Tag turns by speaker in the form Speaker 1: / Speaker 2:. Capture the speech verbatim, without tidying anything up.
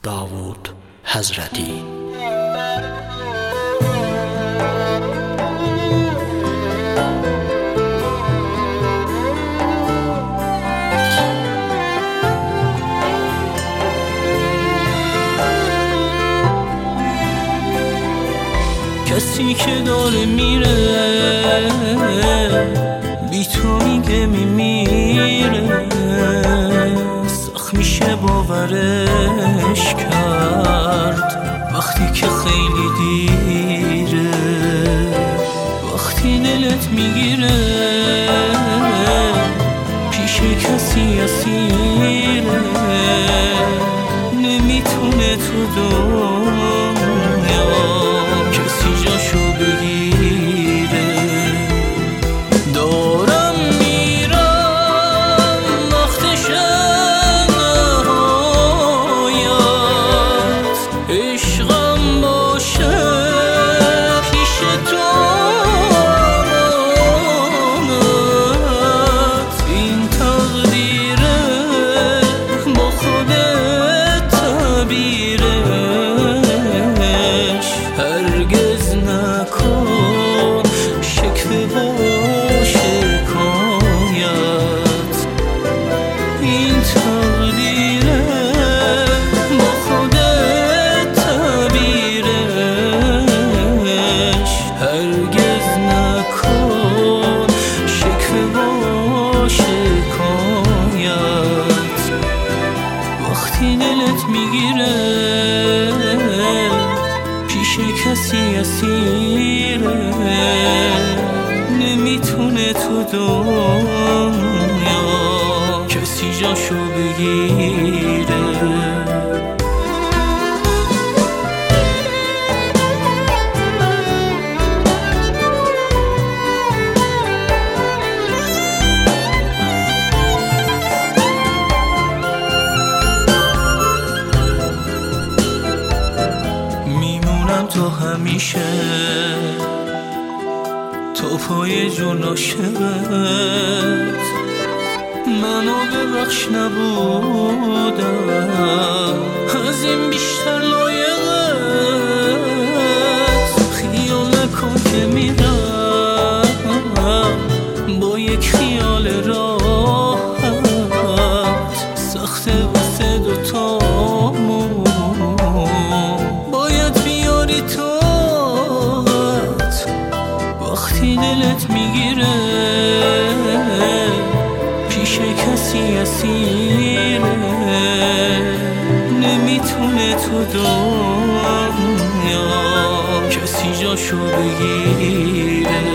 Speaker 1: داوود حضرتی.
Speaker 2: کسی که داره میره بی تو میگه میمیره، سخت میشه باورش کرد وقتی که خیلی دیره. وقتی دلت میگیره پیش کسی اسیره، نمیتونه تو دنیا کسی جاشو بگیره. دارم میرم وقتش نهایت، عشقم باشه پیش تو امانت. این تقدیره با خودت تعبیرش، هرگز نکن شکوه و شکایت. این تقدیره با خودت تعبیرش، هرگز نکن شکوه و شکایت. وقتی دلت میگیره پیش کسی اسیره، نمیتونه تو دنیا کسی جاشو بگیره. تو همیشه تو پای جون عاشقت، منو ببخش نبودم از این بیشتر لایقت. خیال نکن که میرم با یک خیال راحت، سخته واسه دوتامون باید بیاری طاقت. وقتی دلت میگیره پیش کسی اسیره، نمیتونه تو دنیا کسی جاشو بگیره.